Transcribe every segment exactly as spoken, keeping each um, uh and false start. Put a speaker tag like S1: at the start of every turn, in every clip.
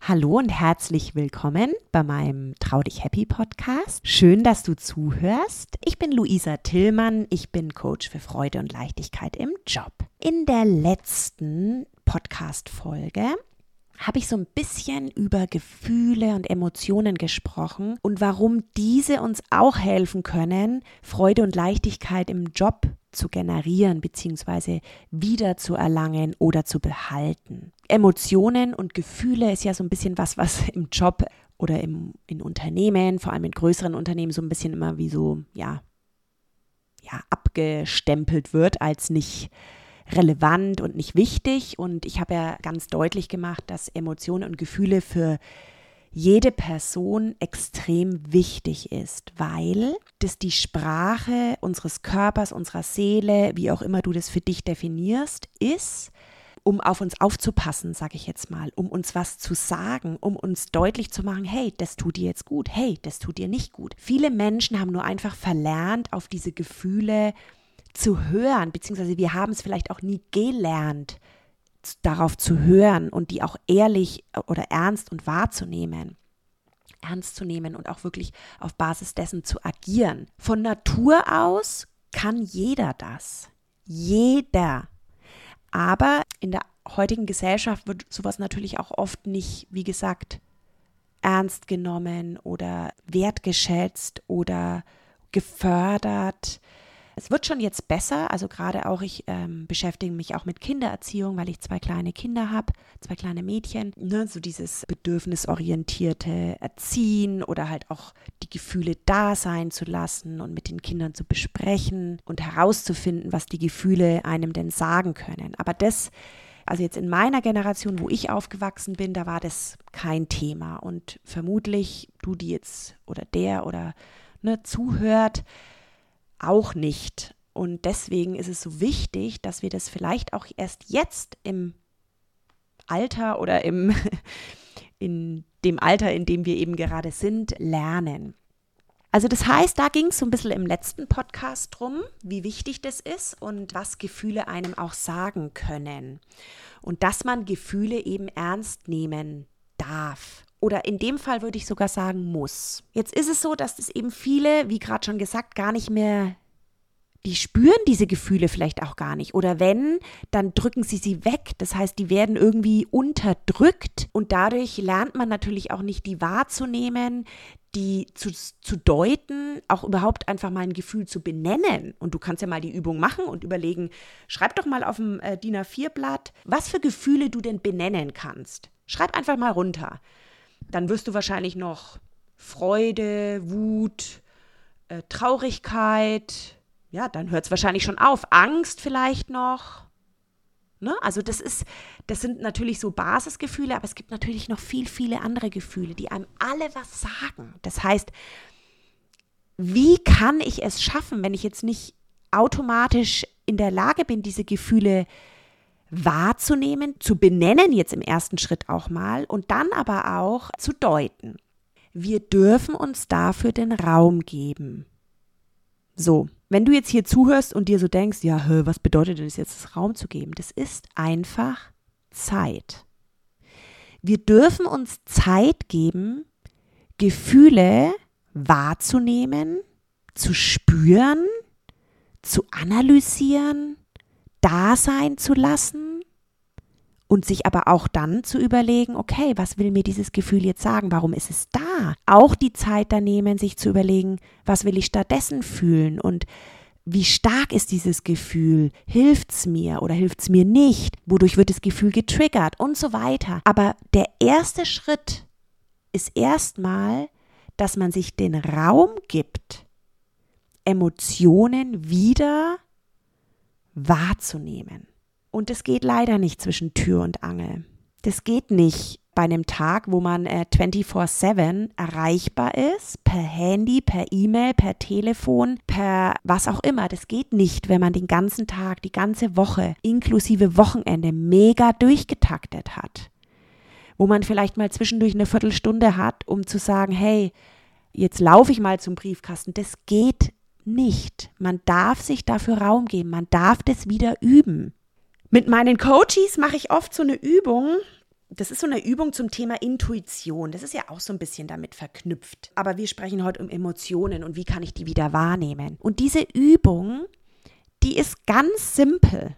S1: Hallo und herzlich willkommen bei meinem Trau dich Happy Podcast. Schön, dass du zuhörst. Ich bin Luisa Tillmann, ich bin Coach für Freude und Leichtigkeit im Job. In der letzten Podcast-Folge habe ich so ein bisschen über Gefühle und Emotionen gesprochen und warum diese uns auch helfen können, Freude und Leichtigkeit im Job zu generieren bzw. wieder zu erlangen oder zu behalten. Emotionen und Gefühle ist ja so ein bisschen was, was im Job oder im, in Unternehmen, vor allem in größeren Unternehmen, so ein bisschen immer wie so, ja, ja, abgestempelt wird als nicht relevant und nicht wichtig. Und ich habe ja ganz deutlich gemacht, dass Emotionen und Gefühle für jede Person extrem wichtig ist, weil das die Sprache unseres Körpers, unserer Seele, wie auch immer du das für dich definierst, ist, um auf uns aufzupassen, sage ich jetzt mal, um uns was zu sagen, um uns deutlich zu machen, hey, das tut dir jetzt gut, hey, das tut dir nicht gut. Viele Menschen haben nur einfach verlernt, auf diese Gefühle zu hören, beziehungsweise wir haben es vielleicht auch nie gelernt, darauf zu hören und die auch ehrlich oder ernst und wahrzunehmen. Ernst zu nehmen und auch wirklich auf Basis dessen zu agieren. Von Natur aus kann jeder das. Jeder. Aber in der heutigen Gesellschaft wird sowas natürlich auch oft nicht, wie gesagt, ernst genommen oder wertgeschätzt oder gefördert. Es wird schon jetzt besser, also gerade auch ich ähm, beschäftige mich auch mit Kindererziehung, weil ich zwei kleine Kinder habe, zwei kleine Mädchen, ne, so dieses bedürfnisorientierte Erziehen oder halt auch die Gefühle da sein zu lassen und mit den Kindern zu besprechen und herauszufinden, was die Gefühle einem denn sagen können. Aber das, also jetzt in meiner Generation, wo ich aufgewachsen bin, da war das kein Thema und vermutlich du, die jetzt oder der oder ne, zuhört, auch nicht. Und deswegen ist es so wichtig, dass wir das vielleicht auch erst jetzt im Alter oder im, in dem Alter, in dem wir eben gerade sind, lernen. Also das heißt, da ging es so ein bisschen im letzten Podcast drum, wie wichtig das ist und was Gefühle einem auch sagen können. Und dass man Gefühle eben ernst nehmen darf. Oder in dem Fall würde ich sogar sagen, muss. Jetzt ist es so, dass das eben viele, wie gerade schon gesagt, gar nicht mehr, die spüren diese Gefühle vielleicht auch gar nicht. Oder wenn, dann drücken sie sie weg. Das heißt, die werden irgendwie unterdrückt. Und dadurch lernt man natürlich auch nicht, die wahrzunehmen, die zu, zu deuten, auch überhaupt einfach mal ein Gefühl zu benennen. Und du kannst ja mal die Übung machen und überlegen, schreib doch mal auf dem äh, D I N A vier Blatt, was für Gefühle du denn benennen kannst. Schreib einfach mal runter. Dann wirst du wahrscheinlich noch Freude, Wut, äh, Traurigkeit, ja, dann hört es wahrscheinlich schon auf. Angst vielleicht noch. Ne? Also das ist, das sind natürlich so Basisgefühle, aber es gibt natürlich noch viel, viele andere Gefühle, die einem alle was sagen. Das heißt, wie kann ich es schaffen, wenn ich jetzt nicht automatisch in der Lage bin, diese Gefühle wahrzunehmen, zu benennen jetzt im ersten Schritt auch mal und dann aber auch zu deuten. Wir dürfen uns dafür den Raum geben. So, wenn du jetzt hier zuhörst und dir so denkst, ja, hä, was bedeutet denn das jetzt, das Raum zu geben? Das ist einfach Zeit. Wir dürfen uns Zeit geben, Gefühle wahrzunehmen, zu spüren, zu analysieren, da sein zu lassen und sich aber auch dann zu überlegen, okay, was will mir dieses Gefühl jetzt sagen? Warum ist es da? Auch die Zeit da nehmen, sich zu überlegen, was will ich stattdessen fühlen und wie stark ist dieses Gefühl? Hilft es mir oder hilft es mir nicht? Wodurch wird das Gefühl getriggert und so weiter? Aber der erste Schritt ist erstmal, dass man sich den Raum gibt, Emotionen wieder wahrzunehmen. Und das geht leider nicht zwischen Tür und Angel. Das geht nicht bei einem Tag, wo man äh, vierundzwanzig sieben erreichbar ist, per Handy, per E-Mail, per Telefon, per was auch immer. Das geht nicht, wenn man den ganzen Tag, die ganze Woche, inklusive Wochenende, mega durchgetaktet hat. Wo man vielleicht mal zwischendurch eine Viertelstunde hat, um zu sagen, hey, jetzt laufe ich mal zum Briefkasten. Das geht nicht. Man darf sich dafür Raum geben. Man darf das wieder üben. Mit meinen Coaches mache ich oft so eine Übung, das ist so eine Übung zum Thema Intuition. Das ist ja auch so ein bisschen damit verknüpft. Aber wir sprechen heute um Emotionen und wie kann ich die wieder wahrnehmen. Und diese Übung, die ist ganz simpel.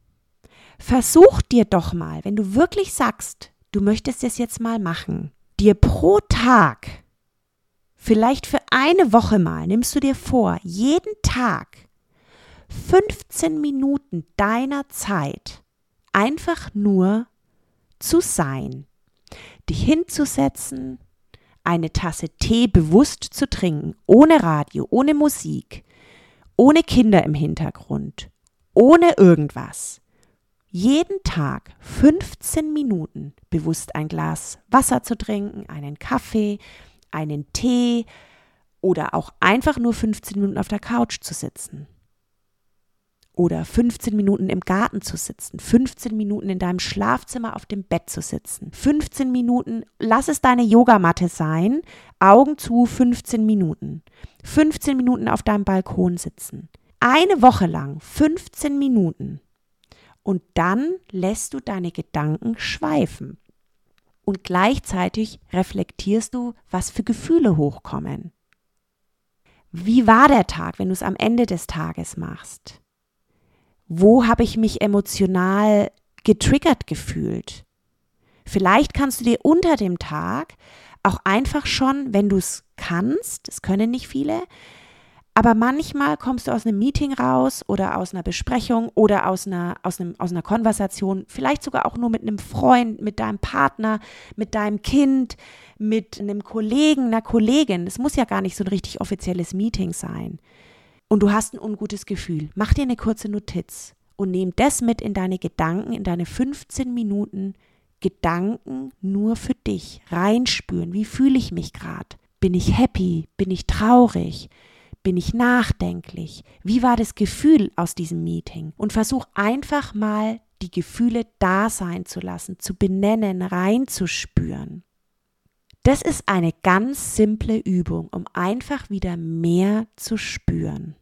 S1: Versuch dir doch mal, wenn du wirklich sagst, du möchtest es jetzt mal machen, dir pro Tag, vielleicht für eine Woche mal, nimmst du dir vor, jeden Tag fünfzehn Minuten deiner Zeit einfach nur zu sein, dich hinzusetzen, eine Tasse Tee bewusst zu trinken, ohne Radio, ohne Musik, ohne Kinder im Hintergrund, ohne irgendwas. Jeden Tag fünfzehn Minuten bewusst ein Glas Wasser zu trinken, einen Kaffee, einen Tee oder auch einfach nur fünfzehn Minuten auf der Couch zu sitzen. Oder fünfzehn Minuten im Garten zu sitzen, fünfzehn Minuten in deinem Schlafzimmer auf dem Bett zu sitzen, fünfzehn Minuten, lass es deine Yogamatte sein, Augen zu, fünfzehn Minuten, fünfzehn Minuten auf deinem Balkon sitzen. Eine Woche lang, fünfzehn Minuten. Und dann lässt du deine Gedanken schweifen. Und gleichzeitig reflektierst du, was für Gefühle hochkommen. Wie war der Tag, wenn du es am Ende des Tages machst? Wo habe ich mich emotional getriggert gefühlt? Vielleicht kannst du dir unter dem Tag auch einfach schon, wenn du es kannst, das können nicht viele, aber manchmal kommst du aus einem Meeting raus oder aus einer Besprechung oder aus einer, aus einem, aus einer Konversation, vielleicht sogar auch nur mit einem Freund, mit deinem Partner, mit deinem Kind, mit einem Kollegen, einer Kollegin. Das muss ja gar nicht so ein richtig offizielles Meeting sein. Und du hast ein ungutes Gefühl. Mach dir eine kurze Notiz und nimm das mit in deine Gedanken, in deine fünfzehn Minuten Gedanken nur für dich. Reinspüren, wie fühle ich mich gerade? Bin ich happy? Bin ich traurig? Bin ich nachdenklich? Wie war das Gefühl aus diesem Meeting? Und versuch einfach mal, die Gefühle da sein zu lassen, zu benennen, reinzuspüren. Das ist eine ganz simple Übung, um einfach wieder mehr zu spüren.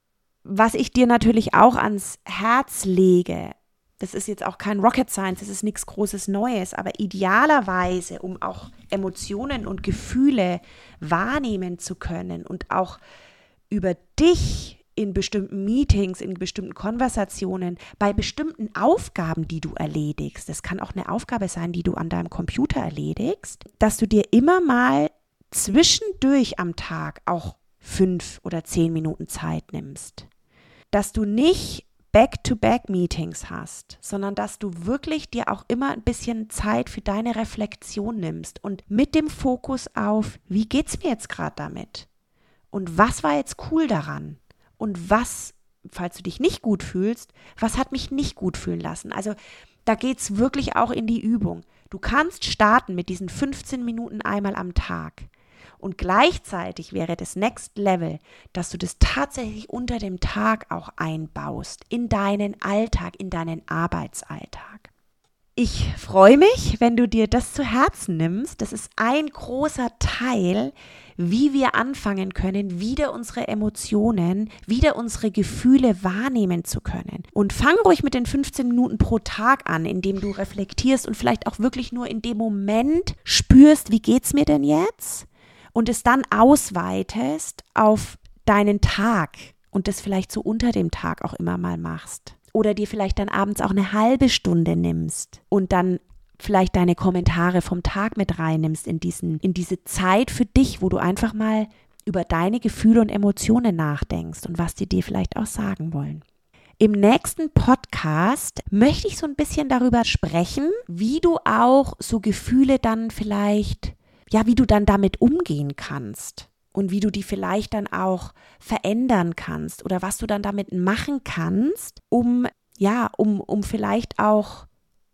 S1: Was ich dir natürlich auch ans Herz lege, das ist jetzt auch kein Rocket Science, das ist nichts Großes Neues, aber idealerweise, um auch Emotionen und Gefühle wahrnehmen zu können und auch über dich in bestimmten Meetings, in bestimmten Konversationen, bei bestimmten Aufgaben, die du erledigst, das kann auch eine Aufgabe sein, die du an deinem Computer erledigst, dass du dir immer mal zwischendurch am Tag auch fünf oder zehn Minuten Zeit nimmst. Dass du nicht Back-to-Back-Meetings hast, sondern dass du wirklich dir auch immer ein bisschen Zeit für deine Reflexion nimmst und mit dem Fokus auf, wie geht's mir jetzt gerade damit? Und was war jetzt cool daran? Und was, falls du dich nicht gut fühlst, was hat mich nicht gut fühlen lassen? Also da geht es wirklich auch in die Übung. Du kannst starten mit diesen fünfzehn Minuten einmal am Tag. Und gleichzeitig wäre das Next Level, dass du das tatsächlich unter dem Tag auch einbaust, in deinen Alltag, in deinen Arbeitsalltag. Ich freue mich, wenn du dir das zu Herzen nimmst. Das ist ein großer Teil, wie wir anfangen können, wieder unsere Emotionen, wieder unsere Gefühle wahrnehmen zu können. Und fang ruhig mit den fünfzehn Minuten pro Tag an, indem du reflektierst und vielleicht auch wirklich nur in dem Moment spürst, wie geht's mir denn jetzt? Und es dann ausweitest auf deinen Tag und das vielleicht so unter dem Tag auch immer mal machst. Oder dir vielleicht dann abends auch eine halbe Stunde nimmst und dann vielleicht deine Kommentare vom Tag mit reinnimmst in diesen, in diese Zeit für dich, wo du einfach mal über deine Gefühle und Emotionen nachdenkst und was die dir vielleicht auch sagen wollen. Im nächsten Podcast möchte ich so ein bisschen darüber sprechen, wie du auch so Gefühle dann vielleicht, ja, wie du dann damit umgehen kannst. Und wie du die vielleicht dann auch verändern kannst oder was du dann damit machen kannst, um, ja, um, um vielleicht auch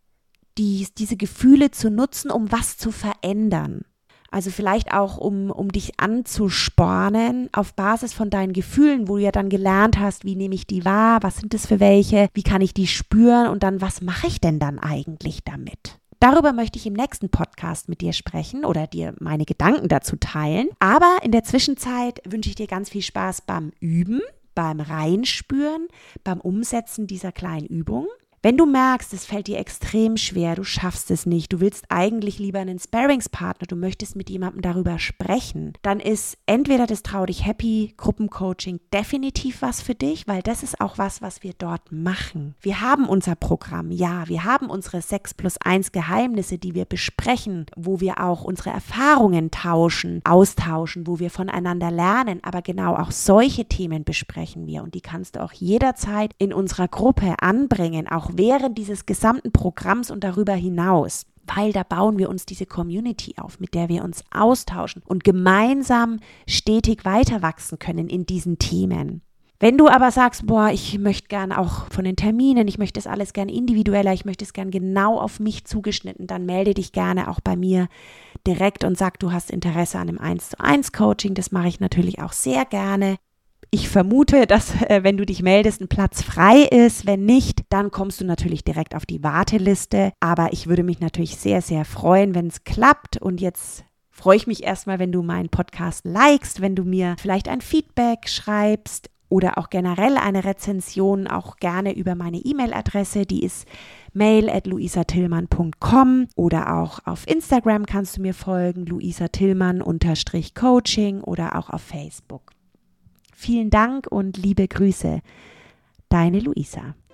S1: die, diese Gefühle zu nutzen, um was zu verändern. Also vielleicht auch, um, um dich anzuspornen auf Basis von deinen Gefühlen, wo du ja dann gelernt hast, wie nehme ich die wahr, was sind das für welche, wie kann ich die spüren und dann, was mache ich denn dann eigentlich damit? Darüber möchte ich im nächsten Podcast mit dir sprechen oder dir meine Gedanken dazu teilen. Aber in der Zwischenzeit wünsche ich dir ganz viel Spaß beim Üben, beim Reinspüren, beim Umsetzen dieser kleinen Übung. Wenn du merkst, es fällt dir extrem schwer, du schaffst es nicht, du willst eigentlich lieber einen Sparringspartner, du möchtest mit jemandem darüber sprechen, dann ist entweder das Trau dich Happy Gruppencoaching definitiv was für dich, weil das ist auch was, was wir dort machen. Wir haben unser Programm, ja, wir haben unsere sechs plus eins Geheimnisse, die wir besprechen, wo wir auch unsere Erfahrungen tauschen, austauschen, wo wir voneinander lernen, aber genau auch solche Themen besprechen wir und die kannst du auch jederzeit in unserer Gruppe anbringen, auch während dieses gesamten Programms und darüber hinaus, weil da bauen wir uns diese Community auf, mit der wir uns austauschen und gemeinsam stetig weiter wachsen können in diesen Themen. Wenn du aber sagst, boah, ich möchte gern auch von den Terminen, ich möchte das alles gern individueller, ich möchte es gern genau auf mich zugeschnitten, dann melde dich gerne auch bei mir direkt und sag, du hast Interesse an einem eins zu eins Coaching, das mache ich natürlich auch sehr gerne. Ich vermute, dass äh, wenn du dich meldest, ein Platz frei ist. Wenn nicht, dann kommst du natürlich direkt auf die Warteliste. Aber ich würde mich natürlich sehr, sehr freuen, wenn es klappt. Und jetzt freue ich mich erstmal, wenn du meinen Podcast likest, wenn du mir vielleicht ein Feedback schreibst oder auch generell eine Rezension, auch gerne über meine E-Mail-Adresse. Die ist mail at luisatillmann punkt com oder auch auf Instagram kannst du mir folgen, luisatillmann Unterstrich Coaching oder auch auf Facebook. Vielen Dank und liebe Grüße, deine Luisa.